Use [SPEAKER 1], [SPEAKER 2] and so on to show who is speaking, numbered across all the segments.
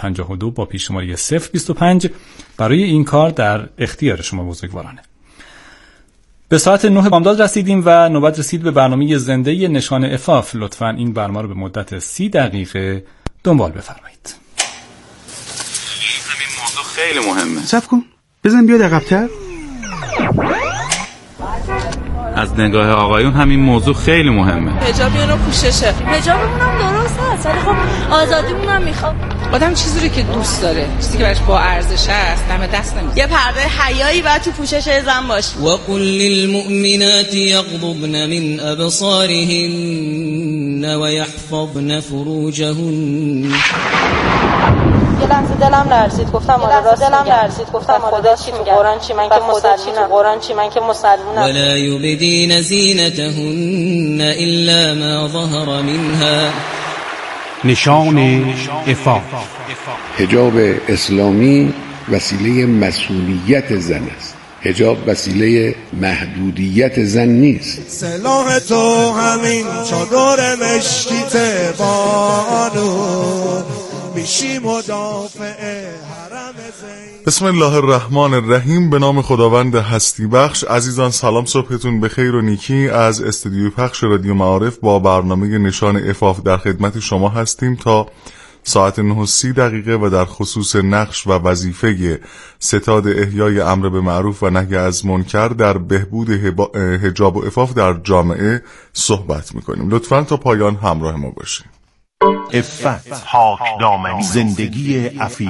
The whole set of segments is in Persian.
[SPEAKER 1] 52 با پیش‌شماری 025 برای این کار در اختیار شما بزرگوارانه. به ساعت 9 بامداد رسیدیم و نوبت رسید به برنامه زنده نشان عفاف. لطفاً این برنامه رو به مدت 30 دقیقه دنبال بفرمایید.
[SPEAKER 2] همین موضوع خیلی مهمه.
[SPEAKER 3] صبر کن بزن بیاد عقب‌تر.
[SPEAKER 2] از نگاه آقایون همین موضوع خیلی مهمه.
[SPEAKER 4] حجاب یا پوششه. حجابمون هم درست هست ولی خب آزادیمون هم میخواد. آدم چیزی رو که دوست داره، چیزی که براش با ارزش است، دم دست نمیذاره.
[SPEAKER 5] یه پرده حیایی بعد تو پوشش زن باشه.
[SPEAKER 6] و قل للمؤمنات یغضضن من ابصارهن و یحفظن فروجهن.
[SPEAKER 5] یه لحظه دلم لرزید گفتم آره راست دلم لرزید گفتم خدا چی میگه قرآن چی من که مسلمونم قرآن چی من که مسلمونم.
[SPEAKER 6] ولا یبدین زینتهن الا ما ظهر منها.
[SPEAKER 3] نشان عفاف.
[SPEAKER 7] حجاب اسلامی وسیله مسئولیت زن است. حجاب وسیله محدودیت زن نیست.
[SPEAKER 8] سلاح تو همین چادر مشکیت بانو میشی مدافع حرم زین.
[SPEAKER 9] بسم الله الرحمن الرحیم. به نام خداوند هستی بخش. عزیزان سلام، صبحتون بخیر و نیکی. از استودیوی پخش رادیو معارف با برنامه نشان عفاف در خدمت شما هستیم تا ساعت 9:30 و در خصوص نقش و وظیفه ستاد احیای امر به معروف و نهی از منکر در بهبود حجاب و عفاف در جامعه صحبت میکنیم. لطفاً تا پایان همراه ما باشید.
[SPEAKER 10] عفت، پاکدامنی، زندگی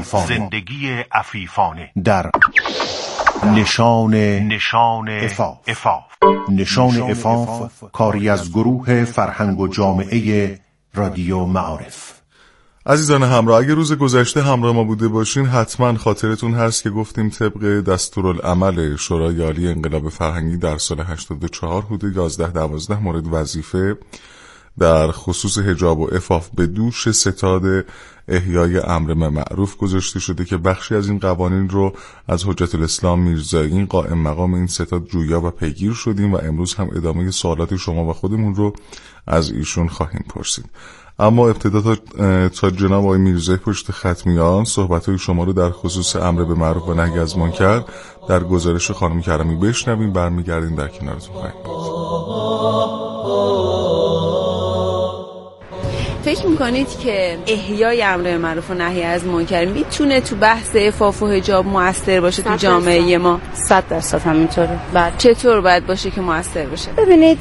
[SPEAKER 10] عفیفانه در نشان عفاف. نشان عفاف کاری از گروه فرهنگ و جامعه رادیو معارف.
[SPEAKER 9] عزیزان همراه، اگه روز گذشته همراه ما بوده باشین حتما خاطرتون هست که گفتیم طبق دستورالعمل شورای عالی انقلاب فرهنگی در سال 84 حدود 11-12 مورد وظیفه در خصوص حجاب و عفاف به دوش ستاد احیای امر به معروف گذاشته شده که بخشی از این قوانین رو از حجت الاسلام میرزایی قائم مقام این ستاد جویا و پیگیر شدیم و امروز هم ادامه سوالات شما و خودمون رو از ایشون خواهیم پرسید. اما ابتدا تا جناب آقای میرزایی پشت خط میان صحبت‌های شما رو در خصوص امر به معروف و نهی از منکر در گزارش خانم کرمی بشنویم. برمیگردیم در کنارتون خواهیم بود.
[SPEAKER 11] فکر میکنید که احیای امر به معروف و نهی از منکر میتونه تو بحث عفاف و حجاب مؤثر باشه تو جامعه ما؟
[SPEAKER 12] 100% همینطوره.
[SPEAKER 11] بعد چطور باید باشه که مؤثر باشه؟
[SPEAKER 12] ببینید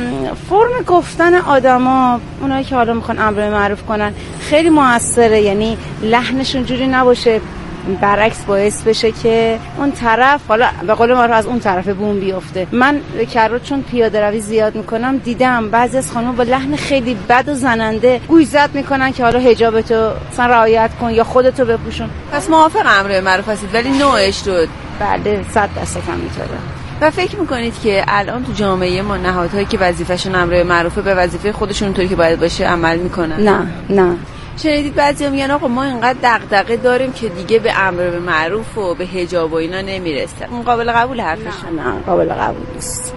[SPEAKER 12] فرم گفتن آدما، اونایی که حالا میخوان امر به معروف کنن خیلی مؤثره، یعنی لحنشون جوری نباشه برعکس باعث بشه که اون طرف حالا به قول ما از اون طرف بوم بیفته. من کرد چون پیاده روی زیاد میکنم دیدم بعضی از خانم با لحن خیلی بد و زننده گوشزد میکنن که حالا حجابتو مثلا رعایت کن یا خودتو بپوشون.
[SPEAKER 11] پس موافق امر به معروف هستید ولی نوعش رو؟
[SPEAKER 12] بله 100% همینطوره.
[SPEAKER 11] و فکر میکنید که الان تو جامعه ما نهادهایی که وظیفه‌شون امر به معروفه به وظیفه خودشون اونطوری که باید باشه عمل میکنن؟
[SPEAKER 12] نه.
[SPEAKER 11] شنیدید بعضیا میگن آقا ما اینقدر دغدغه داریم که دیگه به امر به معروف و به حجاب و اینا نمیرسه. اون قابل قبول حرفشون؟
[SPEAKER 12] نه قابل قبول نیست.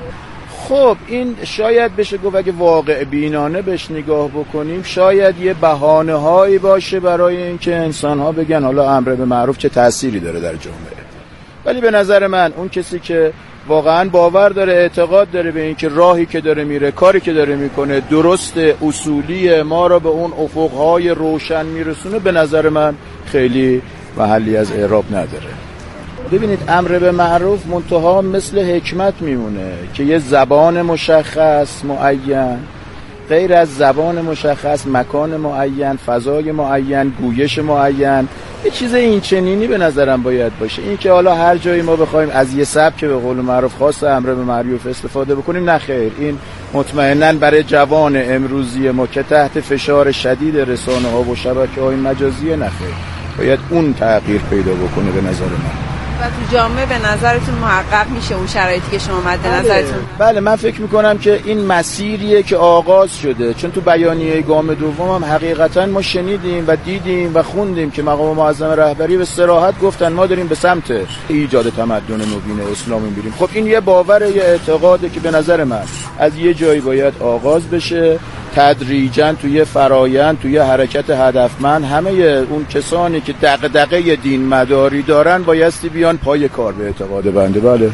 [SPEAKER 13] خب این شاید بشه گفت اگه واقع بینانه بهش نگاه بکنیم شاید یه بهانه هایی باشه برای اینکه انسان ها بگن حالا امر به معروف چه تأثیری داره در جامعه. ولی به نظر من اون کسی که واقعا باور داره، اعتقاد داره به این که راهی که داره میره، کاری که داره میکنه درست، اصولی، ما را به اون افقهای روشن میرسونه، به نظر من خیلی محلی از اعراب نداره. ببینید امر به معروف منتها مثل حکمت میمونه که یه زبان مشخص معین، غیر از زبان مشخص مکان معین، فضای معین، گویش معین، یه چیز این چنینی به نظرم باید باشه. این که حالا هر جایی ما بخوایم از یه سبک به قول معروف خاص امر به معروف استفاده بکنیم، نه خیر. این مطمئناً برای جوان امروزی ما که تحت فشار شدید رسانه‌ها و شبکه‌های مجازی، نه خیر. باید اون تغییر پیدا بکنه به نظر من.
[SPEAKER 11] و تو جامعه به نظرتون محقق میشه اون شرایطی که شما مد نظرتون؟
[SPEAKER 13] بله من فکر میکنم که این مسیریه که آغاز شده، چون تو بیانیه گام دوم هم حقیقتا ما شنیدیم و دیدیم و خوندیم که مقام معظم رهبری به صراحت گفتن ما داریم به سمت ایجاد تمدن نوین اسلامی میریم. خب این یه باور، یه اعتقاده که به نظر من از یه جایی باید آغاز بشه تدریجاً توی فرایند، توی حرکت هدفمند، همه اون کسانی که دغدغه دین مداری دارن بایستی بیان پای کار به اعتقاد بنده. بله.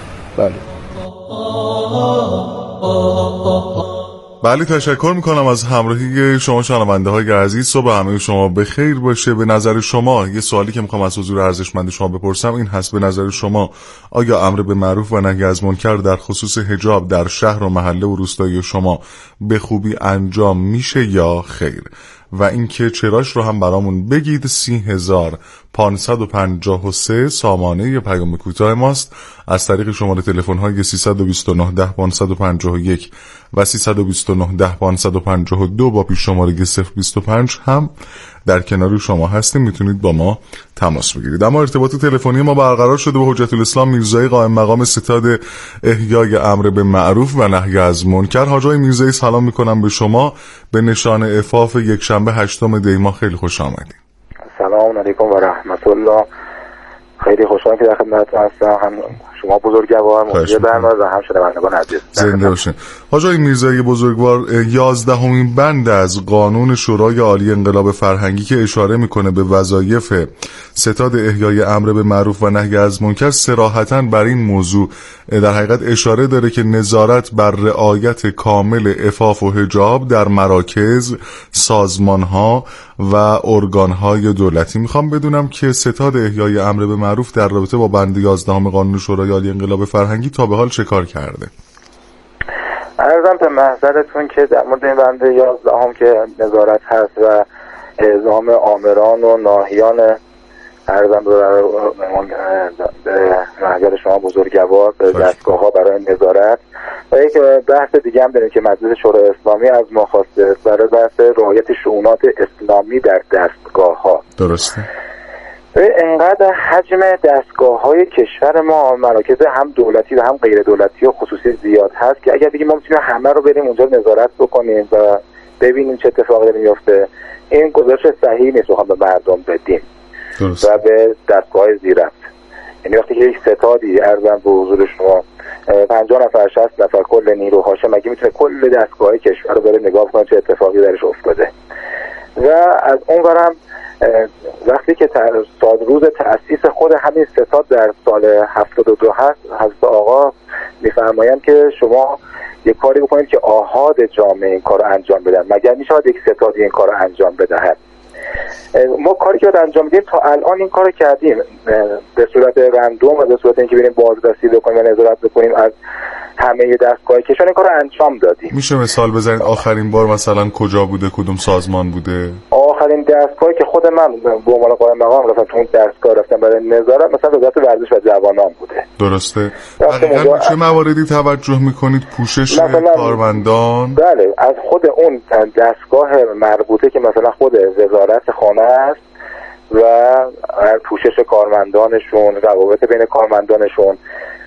[SPEAKER 9] بله، تشکر میکنم از همراهی شما شنونده های عزیز. صبح همه شما بخیر باشه. به نظر شما، یه سوالی که میخوام از حضور ارزشمند شما بپرسم این هست، به نظر شما آیا امر به معروف و نهی از منکر در خصوص حجاب در شهر و محله و روستایی شما به خوبی انجام میشه یا خیر؟ و اینکه چراش رو هم برامون بگید. 30553 سامانه پیام کوتاه ماست. از طریق شماره تلفن های 329 10 551 و 329 10 552 با پیش شماره 025 هم در کنار شما هستیم، میتونید با ما تماس بگیرید. اما ارتباط تلفنی ما برقرار شده با حجت الاسلام میرزایی قائم مقام ستاد احیای امر به معروف و نهی از منکر. حاج آقای میرزایی سلام میکنم به شما به نشان عفاف یک شنبه 8 دی ماه. خیلی خوش آمدید.
[SPEAKER 14] سلام علیکم و رحمت الله. خیلی خوشحالم که در خدمتتون هستم، هم شما بزرگوار مدیر برنامه و هم شنوندگان عزیز.
[SPEAKER 9] زنده باشین. حاج آقای میرزایی بزرگوار، 11مین بند از قانون شورای عالی انقلاب فرهنگی که اشاره میکنه به وظایف ستاد احیای امر به معروف و نهی از منکر صراحتاً بر این موضوع در حقیقت اشاره داره که نظارت بر رعایت کامل عفاف و حجاب در مراکز، سازمان‌ها و ارگان‌های دولتی. میخوام بدونم که ستاد احیای امر به معروف در رابطه با بند 11 قانون شورای عالی انقلاب فرهنگی تا به حال چه کار کرده؟
[SPEAKER 14] عرضم به محضرتون که در مورد این بند 11 که نظارت هست و اعزام آمران و ناهیان، عرضم به محضر شما بزرگوار به دستگاه ها برای نظارت. و یک بحث دیگه هم داریم که مجلس شورای اسلامی از ما خواسته برای بحث رعایت شؤونات اسلامی در دستگاه ها.
[SPEAKER 9] درسته.
[SPEAKER 14] اینقدر حجم دستگاه های کشور ما، مراکز هم دولتی و هم غیر دولتی و خصوصی زیاد هست که اگر بگیم ما میتونیم همه رو بریم اونجا نظارت بکنیم و ببینیم چه اتفاقی داره میفته، این گزارش صحیح نیست بخوام به مردم بدیم. درست. و به دستگاه زیرفت. یعنی وقتی که یک ستادی عرضم به حضور شما 50 نفر 60 نفر کل نیروهاشه، مگه میتونه کل دستگاه کشور رو بره نگاه کنه چه اتفاقی درش افتاده؟ و از اون برم وقتی که روز تأسیس خود همین ستاد در سال 72 هست، حضرت آقا میفرمایند که شما یک کاری بکنید که آحاد جامعه این کار رو انجام بدن. مگر میشه یک ستادی این کار رو انجام بدهد؟ ما کاری که انجام میدیم تا الان این کارو کردیم به صورت رندوم و به صورت اینکه بریم بازرسی بکنیم و نظارت بکنیم از همه دستگاه کشور این کارو انجام دادیم.
[SPEAKER 9] میشه مثال بزنید آخرین بار مثلا کجا بوده، کدوم سازمان بوده؟
[SPEAKER 14] آخرین دستگاهی که خود من به عنوان قائم مقام رفتم تو اون دستگاه رفتم برای نظارت مثلا وزارت ورزش و جوانان بوده.
[SPEAKER 9] درسته. دقیقاً چه مواردی توجه میکنید؟ پوشش کارمندان؟
[SPEAKER 14] بله، از خود اون دستگاه مربوطه که مثلا خود وزارت خانه است و پوشش کارمندانشون، روابط بین کارمندانشون.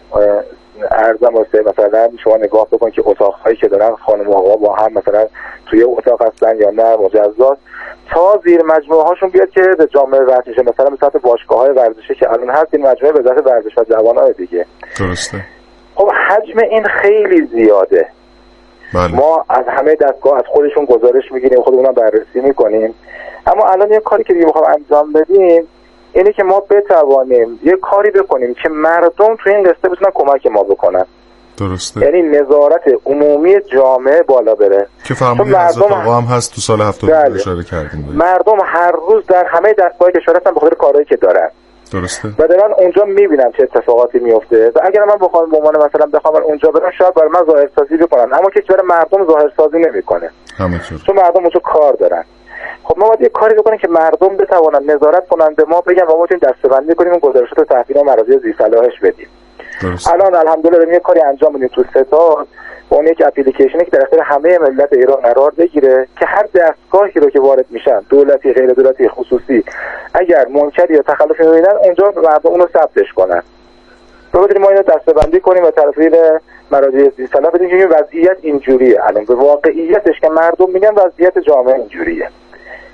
[SPEAKER 14] ارزم واسه مثلا شما نگاه بکن که اتاق‌هایی که دارن خانم و آقا با هم مثلا توی اتاق هستن یا نه مجزات، تا زیر مجموعه هاشون بیاد که به جامعه ورزش مثلا به سطح باشگاه‌های ورزشی که الان هست، این مجموعه وزارت ورزش و جوانان دیگه.
[SPEAKER 9] درسته.
[SPEAKER 14] خب حجم این خیلی زیاده.
[SPEAKER 9] بله.
[SPEAKER 14] ما از همه دستگاه از خودشون گزارش میگیریم، خودمون بررسی میکنیم، اما الان یه کاری که دیگه میخوام انجام بدیم اینه که ما بتوانیم یه کاری بکنیم که مردم تو این قصه بتونن کمک ما بکنن.
[SPEAKER 9] درسته.
[SPEAKER 14] یعنی نظارت عمومی جامعه بالا بره
[SPEAKER 9] که فرمودید حضرت آقا هم هست تو سال 72 اشاره کردیم.
[SPEAKER 14] مردم هر روز در همه دستگاه کشور هستن به خاطر کارهایی که دارن.
[SPEAKER 9] درسته.
[SPEAKER 14] و دارن اونجا میبینم چه اتفاقاتی میفته و اگر من بخوام به عنوان مثلا بخوام اونجا برم شاید برای من ظاهرسازی بکنن، اما که برای مردم ظاهرسازی نمیکنه.
[SPEAKER 9] همینطور.
[SPEAKER 14] چون مردم اونجا کار دارن. خب ما باید یه کاری بکنیم که مردم بتوانن نظارت کنن به ما، بگن و ما بتونیم دسته‌بندی کنیم، اون گزارشات رو تحویل مراجع ذی صلاحش بدیم.
[SPEAKER 9] درسته.
[SPEAKER 14] الان الحمدلله داریم یه کاری انجام میدیم تو ستاد با اون یک اپلیکیشنی که در اختیار همه ملت ایران قرار بگیره که هر دستگاهی رو که وارد میشن، دولتی، غیر دولتی، خصوصی، اگر منکری یا تخلفی میبینن اونجا مردم اون رو ثبتش کنن. ما بدیم ما اینو دسته‌بندی کنیم و تحویل مراجع ذی صلاح بدیم که وضعیت اینجوریه. الان به واقعیتش که مردم میگن وضعیت جامعه اینجوریه.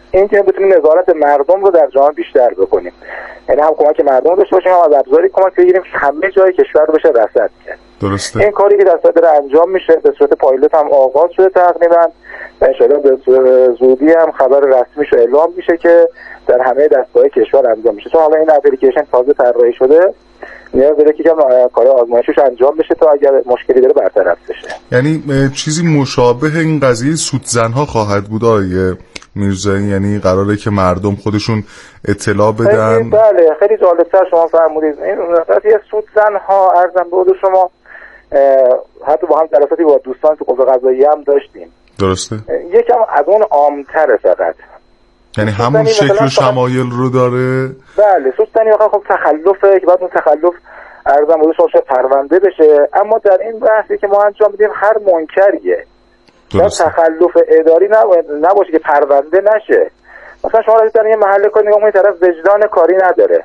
[SPEAKER 14] این که بتونیم نظارت مردم رو در جامعه بیشتر بکنیم، یعنی هم کمک مردم داشته باشیم، هم از ابزاری کمک بگیریم که همه جای کشور رو بشه رصد کرد.
[SPEAKER 9] درسته.
[SPEAKER 14] این کاری که در صورت داره انجام میشه، به صورت پایلوت هم آغاز شده تقریبا و ان شاءالله به زودی هم خبر رسمیش اعلام میشه که در همه دستگاه کشور انجام میشه. چون حالا این اپلیکیشن تازه طراحی شده، نیاز داره که کار آزمایشش انجام بشه تا اگر مشکلی داره برطرف بشه.
[SPEAKER 9] یعنی چیزی مشابه این قضیه سودزنها خواهد بود آقای میرزایی؟ یعنی قراره که مردم خودشون اطلاع بدن؟
[SPEAKER 14] بله، خیلی جالب‌تر شما فرمودید. این قضیه سودزنها ارزم به شما حتی با هم جلساتی با دوستان تو قوه قضاییه هم داشتیم.
[SPEAKER 9] درسته.
[SPEAKER 14] یکم از اون عام‌تره فقط.
[SPEAKER 9] یعنی همون شکل و شمایل رو داره؟
[SPEAKER 14] بله، سودزنی واقعا خب تخلفه که بعد اون تخلف ارزم بوده شما پرونده بشه، اما در این بحثی که ما انجام میدیم هر منکریه یا تخلف اداری نباشه که پرونده نشه. مثلا شما راجع در یه محل کاری نگاه کنید، طرف وجدان کاری نداره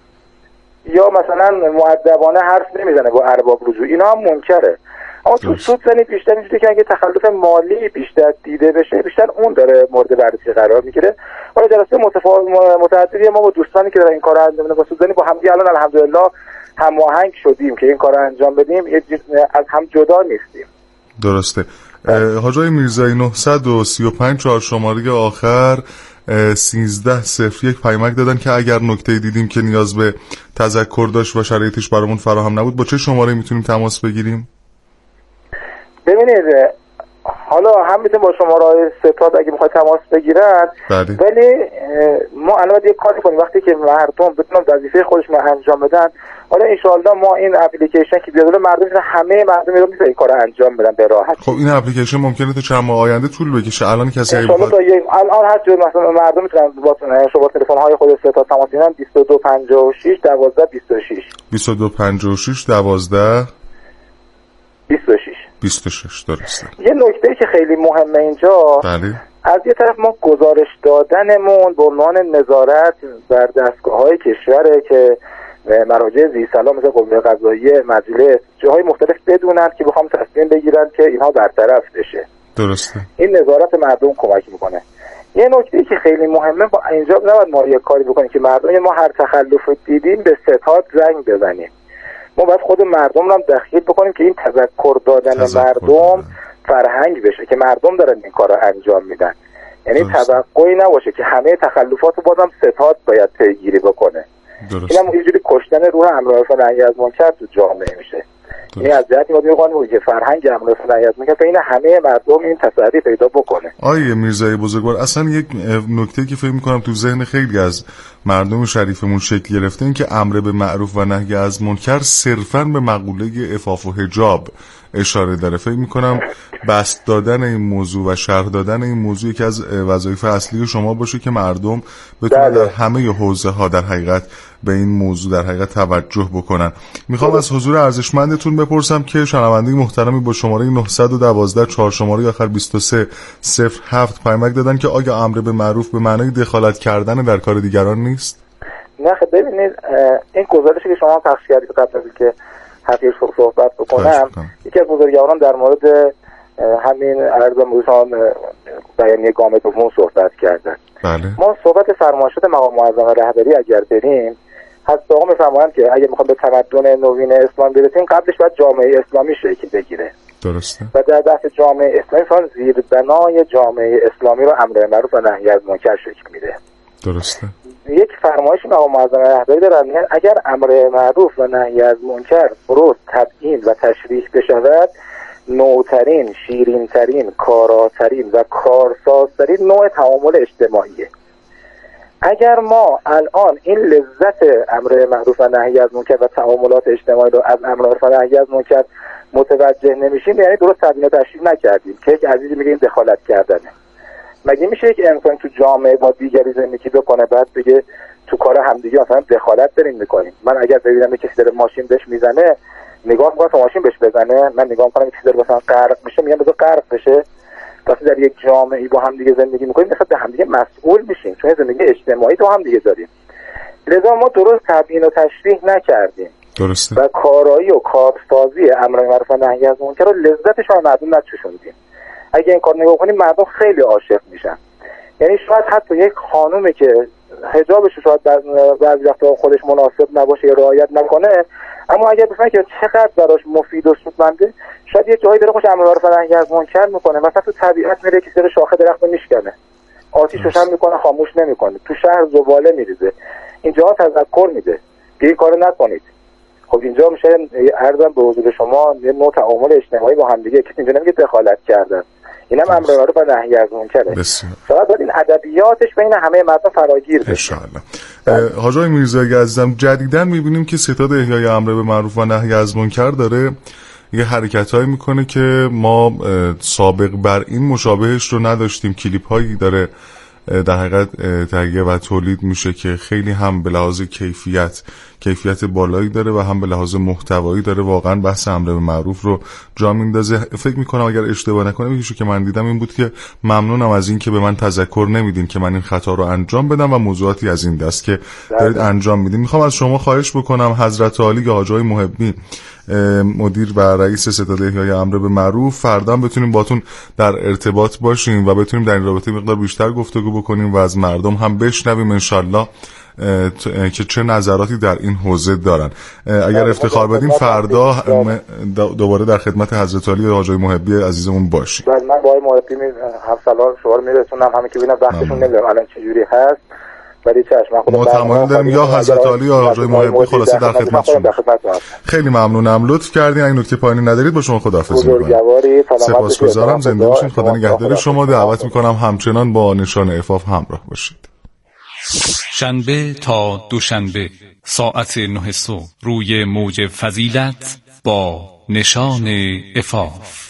[SPEAKER 14] یا مثلا مؤدبانه حرف نمیزنه با ارباب رجوع، اینا هم منکره. اما تو سودزنی بیشتر اینجوریه که اگه تخلف مالی بیشتر دیده بشه، بیشتر اون داره مورد بررسی قرار میگیره. حالا جلسه متعددی ما با دوستانی که در این کارو انجام میدن با سودزنی با هم الان الحمدلله هماهنگ شدیم که این کارو انجام بدیم، از هم جدا نیستیم.
[SPEAKER 9] درسته. حاج آقای میرزایی 935 4 شماره آخر 1301 پیامک دادن که اگر نکته دیدیم که نیاز به تذکر داشت و شرایطش برامون فراهم نبود با چه شماره میتونیم تماس بگیریم؟
[SPEAKER 14] ببینید حالا هم میتونیم با شماره ستاد اگه میخواد تماس بگیرن، ولی ما الان یک کاری کنیم وقتی که مردم بتونن وظیفه خودشون انجام بدن. حالا ان شاءالله ما این اپلیکیشن که بیاد مردم همه مردم رو میتونن این کارو انجام بدن به راحتی.
[SPEAKER 9] خب این اپلیکیشن ممکنه تا چند ماه آینده طول بکشه. الان کسی
[SPEAKER 14] الان هر جور مثلا مردم میتونن با شما تلفن های خود ستاد تماس بگیرن 2256 12 26
[SPEAKER 9] 2256 12 26 درسته.
[SPEAKER 14] یه نکته که خیلی مهمه اینجا،
[SPEAKER 9] بله،
[SPEAKER 14] از یه طرف ما گزارش دادنمون به عنوان نظارت بر دستگاه‌های کشوره که مراجع ذی‌صلاح مثل قوه قضاییه، مجلس، جاهای مختلف بدونن که بخوام تصمیم بگیرن که اینها برطرف بشه.
[SPEAKER 9] درسته.
[SPEAKER 14] این نظارت مردم کمک میکنه. یه نکته که خیلی مهمه، با اینجا نباید ما یه کاری بکنیم که مردم ما هر تخلف دیدیم به ستاد زنگ بزنیم. ما باید خود مردم رو هم دخیل بکنیم که این تذکر دادن مردم فرهنگ بشه که مردم دارن این کار رو انجام میدن. یعنی توقعی نباشه که همه تخلفات رو بازم ستاد باید پیگیری بکنه. این هم اینجوری کشتن روح امر معروف و نهی از منکر تو جامعه میشه. یعنی از جهتی ما می‌خوایم که فرهنگ امر معروف و نهی از منکر بین همه مردم این تسری پیدا بکنه.
[SPEAKER 9] آیه میرزایی بزرگوار، اصلا یک نکته که فکر می‌کنم تو ذهن خیلی از مردم شریفمون شکل گرفته، این که امر به معروف و نهی از منکر صرفاً به مقوله عفاف و حجاب اشاره داره. فکر می‌کنم بست دادن این موضوع و شرح دادن این موضوع یکی از وظایف اصلی شما باشه که مردم بتونن در همه حوزه‌ها در حقیقت به این موضوع در حقیقت توجه بکنن. میخوام از حضور ارزشمندتون بپرسم که شنونده محترمی با شماره 912 4 شماره آخر 2307 پیامک دادن که آیا امر به معروف به معنای دخالت کردن در کار دیگران نیست؟
[SPEAKER 14] نه خب ببینید، این گزارشی که شما پخش کردید قبل از اینکه حقیقت صحبت بکنم، یکی از بزرگواران در مورد همین ارزم بودشان بیانیه گام دوم صحبت کردن. ما صحبت فرمایشات مقام معظم رهبری اگر بریم، حضرت آقا میفرمایند که اگه میخوام به تمدن نوین اسلام برسیم قبلش باید جامعه اسلامی شکل بگیره.
[SPEAKER 9] درسته.
[SPEAKER 14] و در بحث جامعه اسلامی فقط زیربنای جامعه اسلامی رو امر به معروف و نهی از منکر شکل میده.
[SPEAKER 9] درسته.
[SPEAKER 14] یک فرمایش مقام معظم رهبری دارن، اگر امر معروف و نهی از منکر درست تبیین و تشریح بشود، نوترین، شیرینترین، کاراترین و کارسازترین نوع تعامل اجتماعیه. اگر ما الان این لذت امر معروف و نهی از منکر و تعاملات اجتماعی رو از امر معروف و نهی از منکر متوجه نمیشیم، یعنی درست تبیین و تشریح نکردیم که یک عزیزی میگه این دخالت کردنه. مگه میشه یک انسان تو جامعه با دیگری زندگی بکنه بعد بگه تو کار همدیگه مثلا دخالت داریم میکنیم؟ من اگر ببینم کسی داره ماشین بهش میزنه، نگاه میکنم تا ماشین بهش بزنه، من نگاه میکنم کسی داره مثلا غرق میشه، میگم بذار غرق بشه. وقتی در یک جامعه با هم دیگه زندگی میکنیم نسبت به هم دیگه مسئول میشیم، چون زندگی اجتماعی تو هم دیگه داریم. لذا ما درست تبیین و تشریح نکردیم.
[SPEAKER 9] درسته.
[SPEAKER 14] و کارایی و کارسازی امر معروف و نهی از منکر رو لذتش رو مردم نچشوندیم. اگه این کار نگاه کنیم مردم خیلی عاشق میشن. یعنی شاید حتی یک خانومی که حجابش شاید بعضی وقتا خودش مناسب نباشه یا رعایت نکنه، اما اگر بفهمه که چقدر براش مفید و سودمنده، شاید یه جایی داره خوش امر معروف و نهی از منکر میکنه. مثلا تو طبیعت میره که سر شاخه درخت میشکنه، آتیش روشن میکنه، خاموش نمیکنه. تو شهر زباله میریزه، اینجا تذکر میده که این کارو نکنید. خب اینجا میشه عرضم به حضور شما یه نوع تعامل اجتماعی با هم دیگه که اینجا نمیگه دخالت کردن، اینم امر معروف و نهی از منکره. شاید باید این ادبیاتش بین همه مردم فراگیر بشه.
[SPEAKER 9] حاج آقای میرزایی عزیزم، جدیداً میبینیم که ستاد احیای امر به معروف و نهی از منکر داره یه حرکتایی میکنه که ما سابق بر این مشابهش رو نداشتیم. کلیپ هایی داره در حقیقت تهیه و تولید میشه که خیلی هم به لحاظ کیفیت بالایی داره و هم به لحاظ محتوایی داره واقعا بحث امر به معروف رو جا میندازه. فکر میکنم اگر اشتباه نکنم یکیشو که من دیدم این بود که ممنونم از این که به من تذکر نمیدین که من این خطا رو انجام بدم و موضوعاتی از این دست که دارید انجام میدین. میخوام از شما خواهش بکنم حضرت عالی حاج آقای محبی، مدیر و رئیس ستاد احیای امر به معروف، فردا بتونیم باتون در ارتباط باشیم و بتونیم در این رابطه مقدار بیشتر گفتگو بکنیم و از مردم هم بشنویم انشالله که چه نظراتی در این حوزه دارن. اگر افتخار بدیم فردا دوباره در خدمت حضرت عالی حاج آقای محبی عزیزمون باشیم.
[SPEAKER 14] من با آقای محبی هم سلام شما رو میرسونم، همین که ببینم وقتشون نمیدونم الان چه جوری هست، ولی چشم
[SPEAKER 9] ما تمام داریم یا حضرت عالی یا حاج آقای محبی خلاصه در خدمت شما. خیلی ممنونم، لطف کردین. این نکته پایانی ندارید، با شما خداحافظی می‌کنم. سپاسگزارم، زنده باشین، خدا نگهدار شما. دعوت می‌کنم همچنان با نشان عفاف همراه باشید.
[SPEAKER 1] شنبه تا دوشنبه ساعت 9 صبح روی موج فضیلت با نشان عفاف.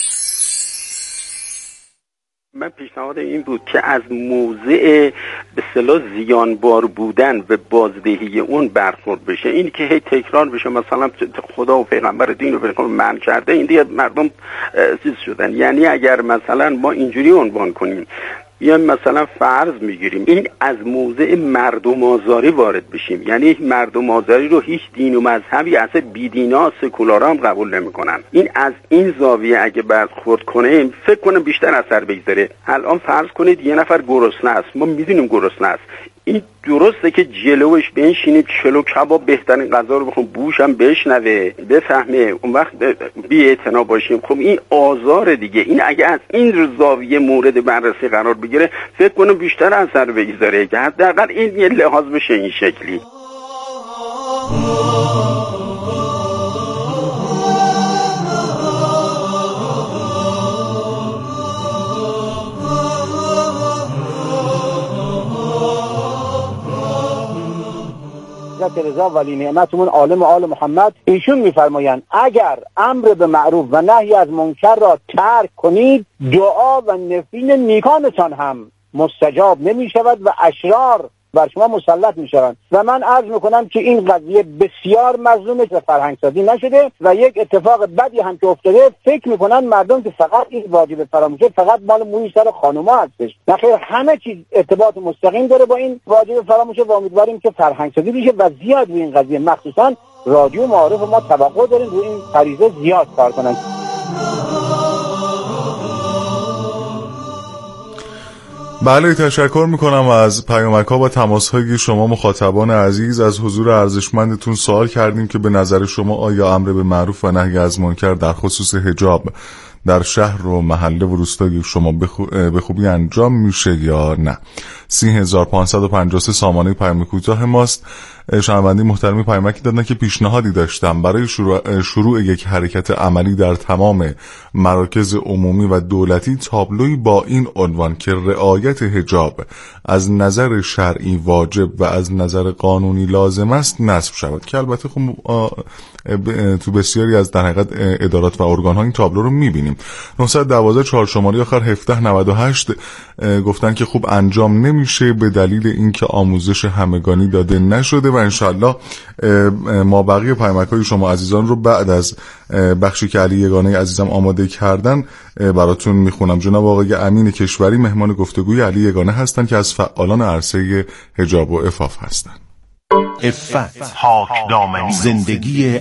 [SPEAKER 15] من پیشنهاد این بود که از موضع به اصطلاح زیانبار بودن و بازدهی اون برخورد بشه. این که هی تکرار بشه مثلا خدا و پیغمبر دین و پیغمبر منع کرده، این دیگه مردم چیز شدن. یعنی اگر مثلا ما اینجوری عنوان کنیم یا مثلا فرض میگیریم این از موضع مردم آزاری وارد بشیم، یعنی مردم آزاری رو هیچ دین و مذهبی اصلا بیدینا سکولارا هم قبول نمیکنن. این از این زاویه اگه برخورد کنیم فکر کنم بیشتر اثر بگذاره. الان فرض کنید یه نفر گرسنه است، ما میدونیم گرسنه است، این درسته که جلوش بنشینیم چلو کباب بهترین غذا رو بخوریم، بوش هم بشنوه بفهمه، اون وقت بی اعتنا باشیم. خب این آزار دیگه. این اگه از این زاویه مورد بررسی قرار بگیره فکر کنم بیشتر اثر بگذاره که حداقل این یه لحاظ بشه این شکلی.
[SPEAKER 16] رضا ولی نعمتمون عالم آل محمد ایشون میفرمایند اگر امر به معروف و نهی از منکر را ترک کنید دعا و نفرین نیکانتان هم مستجاب نمی شود و اشرار بر شما مسلط می شوند. و من عرض میکنم که این قضیه بسیار مظلومه و فرهنگسازی نشده و یک اتفاق بدی هم که افتاده. فکر میکنن مردم که فقط این واجب فراموشه فقط مال موی سر خانوما هستش، نه خیر، همه چیز ارتباط مستقیم داره با این واجب فراموشه و امیدواریم که فرهنگسازی بشه و زیاد روی این قضیه مخصوصا رادیو معارف ما توقع داریم روی این فریضه زیاد کار کنن.
[SPEAKER 9] بله، تشکر میکنم از پیامک‌ها و تماس‌های شما مخاطبان عزیز. از حضور ارزشمندتون سوال کردیم که به نظر شما آیا امر به معروف و نهی از منکر در خصوص حجاب در شهر و محله و روستای شما به خوبی انجام میشه یا نه؟ 3553 سامانه پیام کوتاه ماست. شنوندگان محترمی پیامکی دادن که پیشنهادی داشتم برای شروع یک حرکت عملی در تمام مراکز عمومی و دولتی، تابلوی با این عنوان که رعایت حجاب از نظر شرعی واجب و از نظر قانونی لازم است نصب شود، که البته خب تو بسیاری از در حقیقت ادارات و ارگان‌ها این تابلو رو می‌بینیم. 912 4 شماره آخر 1798 گفتن که خوب انجام نمیشه به دلیل اینکه آموزش همگانی داده نشده و انشالله ما بقیه پیامک‌های شما عزیزان رو بعد از بخشی که علی یگانه عزیزم آماده کردن براتون میخونم. جناب آقای امین کشوری مهمان گفتگوی علی یگانه هستن که از فعالان عرصه حجاب و عفاف هستن.
[SPEAKER 10] عفت، پاکدامنی، زندگی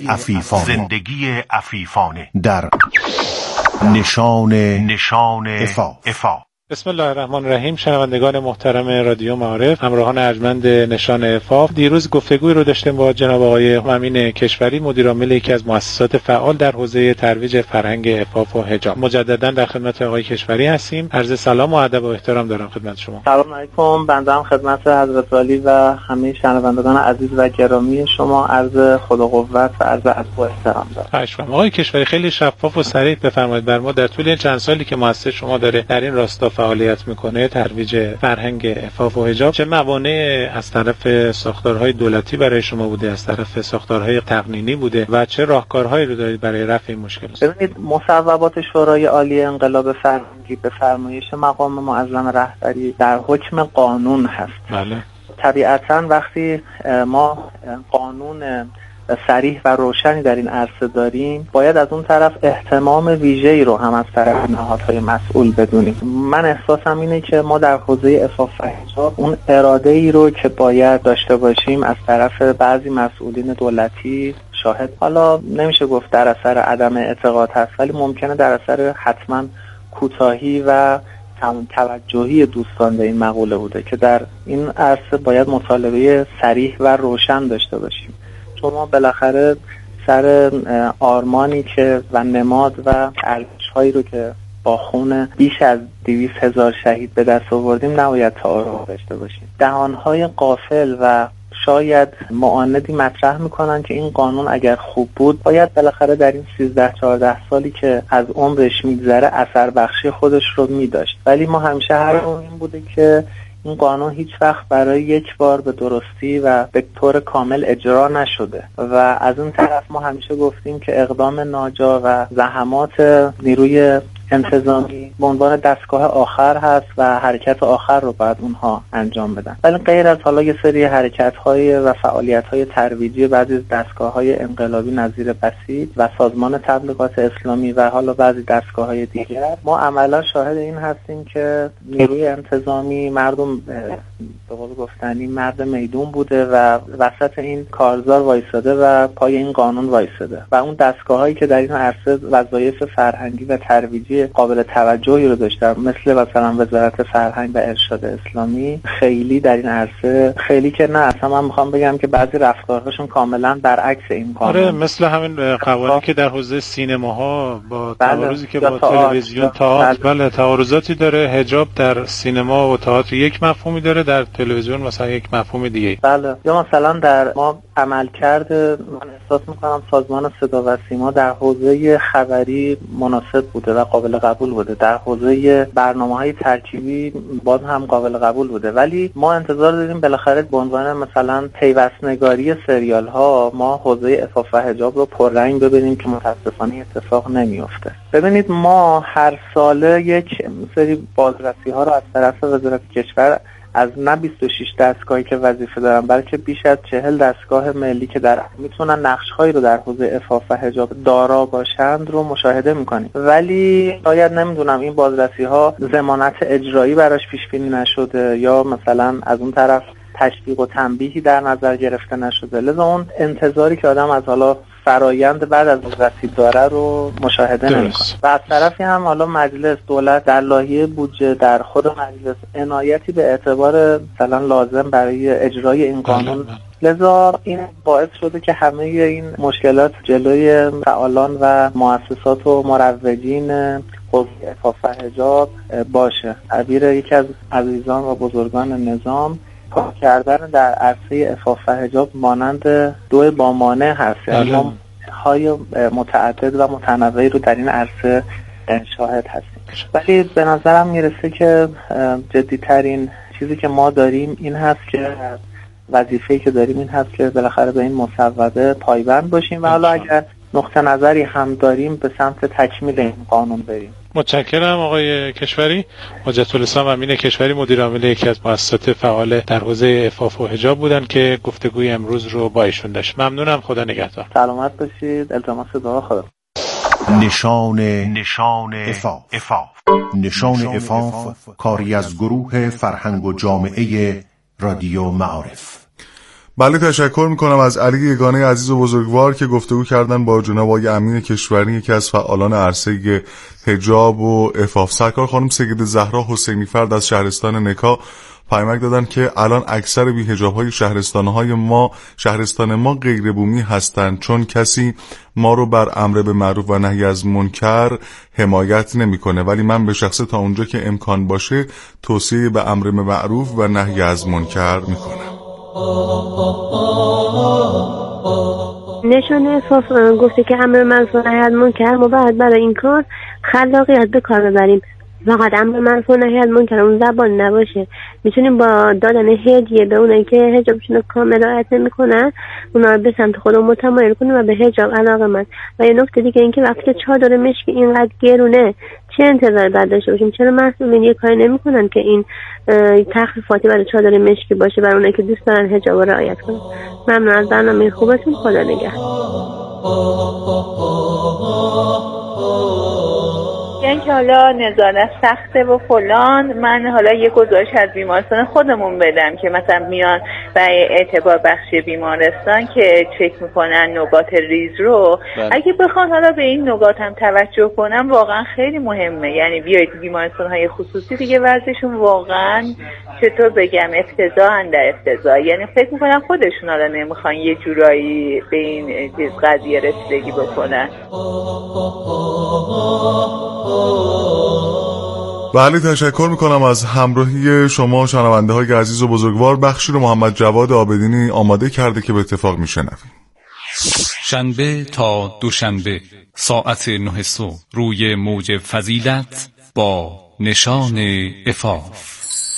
[SPEAKER 10] عفیفانه در نشان عفاف.
[SPEAKER 17] بسم الله الرحمن الرحیم. شنوندگان محترم رادیو معارف، همراهان ارجمند نشان عفاف، دیروز گفتگوی رو داشتیم با جناب آقای امین کشوری، مدیر عامل یکی از مؤسسات فعال در حوزه ترویج فرهنگ عفاف و حجاب. مجددا در خدمت آقای کشوری هستیم. عرض سلام و ادب و احترام دارم خدمت شما.
[SPEAKER 18] سلام علیکم. بنده هم خدمت حضرت عالی و همه شنوندگان عزیز و گرامی شما عرض خدا قوت و عرض ادب و احترام دارم.
[SPEAKER 17] آقای کشوری، خیلی شفاف و صریح بفرمایید بر ما در طول این چند سالی که مؤسسه شما داره در این راستا فعالیت میکنه، ترویج فرهنگ عفاف و حجاب، چه موانع از طرف ساختارهای دولتی برای شما بوده، از طرف ساختارهای تقنینی بوده و چه راهکارهایی رو دارید برای رفع این مشکل؟
[SPEAKER 18] ببینید، مصوبات شورای عالی انقلاب فرهنگی به فرمایش مقام معظم رهبری در حکم قانون هست.
[SPEAKER 17] بله.
[SPEAKER 18] طبیعتاً وقتی ما قانون صریح و روشنی در این عرصه داریم، باید از اون طرف اهتمام ویژه‌ای رو هم از طرف نهادهای مسئول بدونیم. من احساسم اینه که ما در حوزه عفاف و حجاب اون اراده‌ای رو که باید داشته باشیم از طرف بعضی مسئولین دولتی شاهد، حالا نمیشه گفت در اثر عدم اعتقاد هست، ولی ممکنه در اثر حتما کوتاهی و توجهی دوستان به این مقوله بوده که در این عرصه باید مطالبه صریح و روشن داشته باشیم. ما بالاخره سر آرمانی که و نماد و ارزش‌هایی رو که با خون بیش از 200,000 شهید به دست آوردیم نباید تعارض داشته باشیم. دهانهای غافل و شاید معاندی مطرح میکنن که این قانون اگر خوب بود باید بالاخره در این 13-14 سالی که از عمرش میگذره اثر بخشی خودش رو میداشت، ولی ما همیشه حرفمون این بوده که این قانون هیچ وقت برای یک بار به درستی و به طور کامل اجرا نشده و از اون طرف ما همیشه گفتیم که اقدام ناجا و زحمات نیروی انتظامی به عنوان دستگاه آخر هست و حرکت آخر رو باید اونها انجام بدن. ولی غیر از حالا یه سری حرکت‌های و فعالیت‌های ترویجی بعضی از دستگاه‌های انقلابی نظیر بسیط و سازمان تبلیغات اسلامی و حالا بعضی دستگاه‌های دیگر، ما عملا شاهد این هستیم که نیروی انتظامی مردم به قول گفتنی مرد میدون بوده و وسط این کارزار وایساده و پای این قانون وایساده و اون دستگاه‌هایی که در این عرصه وظایف فرهنگی و ترویجی قابل توجهی رو داشتن، مثل مثلا وزارت فرهنگ و ارشاد اسلامی، خیلی در این عرصه خیلی که نه، اصلا من میخوام بگم که بعضی رفتارهاشون کاملا برعکس این قانون.
[SPEAKER 17] آره، مثل همین قوانینی که در حوزه سینماها با تعارضی که با تلویزیون تئاتر، بله، تعارضاتی داره. حجاب در سینما و تئاتر یک مفهومی داره، در تلویزیون مثلا یک مفهوم دیگه.
[SPEAKER 18] بله. یا مثلا در ما عملکرد، من احساس میکنم سازمان صدا و سیما در حوزه خبری مناسب بوده و قابل قبول بوده، در حوزه برنامه‌های ترکیبی باز هم قابل قبول بوده، ولی ما انتظار داریم بالاخره به عنوان مثلا پیوست‌نگاری سریال ها ما حوزه عفاف و حجاب رو پررنگ ببینیم که متاسفانه اتفاق نمیفته. ببینید، ما هر ساله یک سری بازرسی ها رو از طرف وزارت کشور از نه 26 دستگاهی که وظیفه دارن، بلکه بیش از 40 دستگاه ملی که در میتونن نقش‌هایی رو در حوزه عفاف و حجاب دارا باشند رو مشاهده میکنیم، ولی شاید نمیدونم این بازرسی‌ها ضمانت اجرایی براش پیش بینی نشده یا مثلا از اون طرف تشویق و تنبیهی در نظر گرفته نشده، لذا اون انتظاری که آدم از حالا فرایند بعد از رسید داره رو مشاهده نمی‌کنه. و از طرفی هم حالا مجلس، دولت در لایحه بودجه، در خود مجلس عنایتی به اعتبار مثلا لازم برای اجرای این قانون، لذا این باعث شده که همه این مشکلات جلوی فعالان و مؤسسات و مروجین حوزه عفاف و حجاب باشه. تعبیر یکی از عزیزان و بزرگان نظام، کار کردن در عرصه عفاف و حجاب مانند دو بامانه هست، یعنی های متعدد و متنوعی رو در این عرصه شاهد هستیم. ولی به نظرم میرسه که جدیترین چیزی که ما داریم این هست که وظیفه‌ای که داریم این هست که بالاخره به این مصوبه پایبند باشیم و حالا اگر نقطه نظری هم داریم به سمت تکمیل این قانون بریم.
[SPEAKER 17] متشکرم آقای کشوری. حجت الاسلام امین کشوری، مدیر عامل یکی از مؤسسات فعال در حوزه عفاف و حجاب بودن که گفتگوی امروز رو با ایشون داشت. ممنونم، خدا نگهدار.
[SPEAKER 18] سلامت باشید. التماس دعا خدا.
[SPEAKER 10] نشان عفاف. نشان عفاف کاری از گروه فرهنگ و جامعه رادیو معارف.
[SPEAKER 9] بله، تشکر میکنم از علی یگانه عزیز و بزرگوار که گفتگو کردن با جناب آقای امین کشوری، یکی از فعالان عرصه حجاب و عفاف. سرکار خانم سید زهرا حسینی فرد از شهرستان نکا پیامک دادن که الان اکثر بی‌حجاب‌های شهرستان ما غیر بومی هستند، چون کسی ما رو بر امر به معروف و نهی از منکر حمایت نمی‌کنه، ولی من به شخصه تا اونجا که امکان باشه توصیه به امر به معروف و نهی از منکر می‌کنم.
[SPEAKER 19] نشان عفاف گفته که امر معروف و نهی از منکر ما باید برای این کار خلاقیت به کار ببریم. فقط امر معروف و نهی از منکر اون زبان نباشه. میتونیم با دادن هدیه به اونایی که حجابشون رو کامل رعایت نمیکنن اونا رو به سمت خودمون متمایل کنیم و به حجاب علاقه‌مند. و یه نکته دیگه این که وقتی که چادر مشکی اینقدر گرونه چه انتظار باید داشته باشیم؟ چرا مسئولین یه کاری نمیکنن که این تخفیفاتی برای چادر مشکی باشه برای اونایی که دوست دارن حجاب رو رعایت کنن؟ ممنون از برنامه خوبتون. خدا نگهدار.
[SPEAKER 20] یعنی که حالا نظارت سخته و فلان، من حالا یه گزارش از بیمارستان خودمون بدم که مثلا میان برای اعتبار بخشی بیمارستان که چک میکنن نقاط ریز رو. اگه بخوان حالا به این نقاط هم توجه کنم واقعا خیلی مهمه. یعنی بیایید بیمارستان های خصوصی دیگه وضعشون واقعا چطور بگم افتضاحن در افتضاح. یعنی فکر میکنم خودشون حالا نمیخوان یه جورایی به این قضیه رسیدگی بکنن.
[SPEAKER 9] بله، تشکر میکنم از همراهی شما شنونده های عزیز و بزرگوار. بخشی رو محمد جواد آبدینی آماده کرده که به اتفاق میشنویم.
[SPEAKER 1] شنبه تا دوشنبه ساعت 9 صبح روی موج فضیلت با نشان عفاف.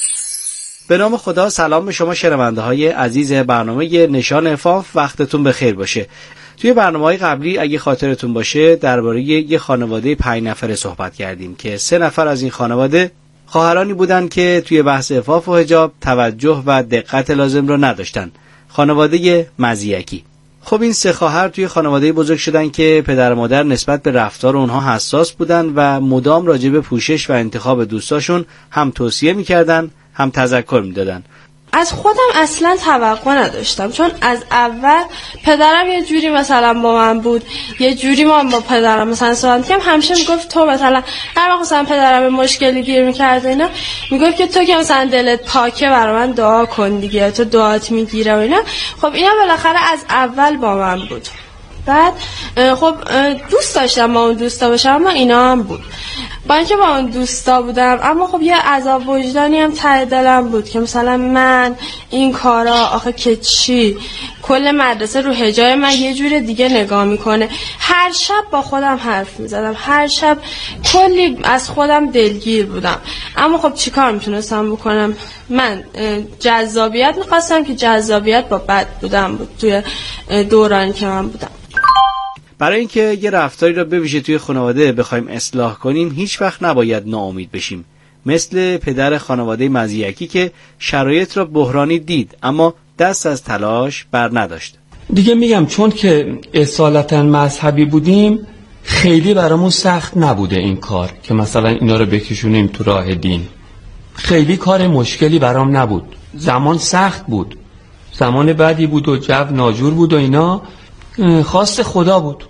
[SPEAKER 21] به نام خدا. سلام به شما شنونده های عزیز برنامه نشان عفاف. وقتتون بخیر باشه. توی برنامه‌های قبلی اگه خاطرتون باشه درباره یه خانواده 5 نفره صحبت کردیم که 3 نفر از این خانواده خواهرانی بودن که توی بحث عفاف و حجاب توجه و دقت لازم رو نداشتن. خانواده مزیکی. خب این 3 خواهر توی خانواده بزرگ شدن که پدر و مادر نسبت به رفتار اونها حساس بودن و مدام راجع به پوشش و انتخاب دوستاشون هم توصیه می‌کردن هم تذکر می‌دادن.
[SPEAKER 22] از خودم اصلا توقع نداشتم، چون از اول پدرم یه جوری مثلا با من بود، یه جوری من با پدرم مثلا صحبت کردم. همیشه میگفت تو مثلا هر وقت مثلا پدرم مشکلی گیر میکرد اینا میگفت که تو که مثلا دلت پاکه برای من دعا کن دیگه، تو دعات میگیره و اینا. خب اینا بالاخره از اول با من بود. بعد خب دوست داشتم با اون دوستا باشم، اما اینا هم بود. با اینکه با اون دوستا بودم اما خب یه عذاب وجدانی هم ته دلم بود که مثلا من این کارا آخه که چی، کل مدرسه رو حجاب من یه جور دیگه نگاه میکنه. هر شب با خودم حرف میزدم، هر شب کلی از خودم دلگیر بودم. اما خب چیکار میتونستم بکنم؟ من جذابیت میخواستم که جذابیت با بد بودم بود توی دورانی که من بودم.
[SPEAKER 21] برای اینکه یه رفتاری را به ویژه توی خانواده بخوایم اصلاح کنیم هیچ وقت نباید ناامید بشیم. مثل پدر خانواده مزیکی که شرایط را بحرانی دید اما دست از تلاش بر نداشت.
[SPEAKER 23] دیگه میگم چون که اصالتا مذهبی بودیم خیلی برامون سخت نبوده این کار که مثلا اینا رو بکشونیم تو راه دین. خیلی کار مشکلی برام نبود. زمان سخت بود، زمان بدی بود و جو ناجور بود و اینا، خواست خدا بود.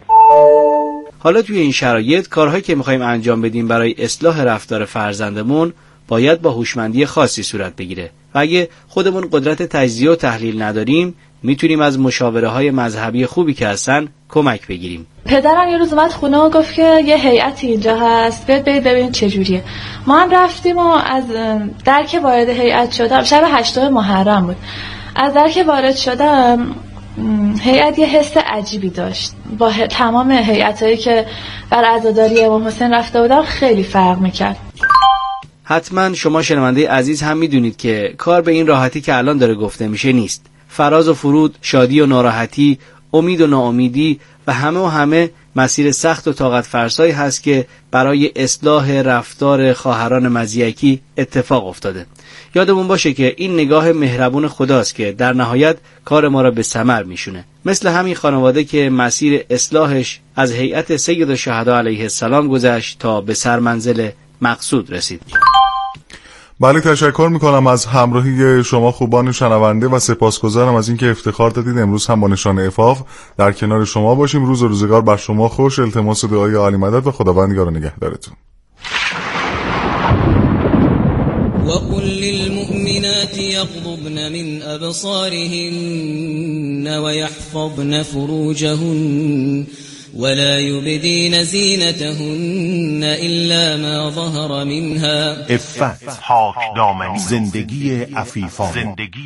[SPEAKER 21] حالا توی این شرایط کارهایی که میخوایم انجام بدیم برای اصلاح رفتار فرزندمون باید با هوشمندی خاصی صورت بگیره و اگه خودمون قدرت تجزیه و تحلیل نداریم میتونیم از مشاوره های مذهبی خوبی که هستن کمک بگیریم.
[SPEAKER 24] پدرم یه روز اومد خونه و گفت که یه هیئتی اینجا هست، بیاید ببین چه جوریه. ما هم رفتیم و از در که وارد هیئت شدم، شب 8 محرم بود، از در که وارد شدم هیئت یه حس عجیبی داشت با تمام هیئتایی که بر عزاداری امام حسین رفته بودن، خیلی فرق میکرد.
[SPEAKER 21] حتما شما شنونده عزیز هم میدونید که کار به این راحتی که الان داره گفته میشه نیست. فراز و فرود، شادی و ناراحتی، امید و ناامیدی و همه مسیر سخت و طاقت فرسایی هست که برای اصلاح رفتار خواهران مزیکی اتفاق افتاده. یادمون باشه که این نگاه مهربون خداست که در نهایت کار ما را به ثمر میشونه. مثل همین خانواده که مسیر اصلاحش از هیئت سید الشهدا علیه السلام گذشت تا به سرمنزل مقصود رسید.
[SPEAKER 9] بله، تشکر میکنم از همراهی شما خوبان شنونده و سپاسگزارم از اینکه افتخار دادید امروز هم با نشان عفاف در کنار شما باشیم. روز و روزگار بر شما خوش. التماس دعای عالی مدد و خداوند یار و نگهدارتون.
[SPEAKER 2] وقل للمؤمنات يغضضن من أبصارهن ويحفظن فروجهن ولا يبدين زينتهن إلا ما ظهر منها.
[SPEAKER 10] عفت، پاک دامنی، زندگی عفیفانه.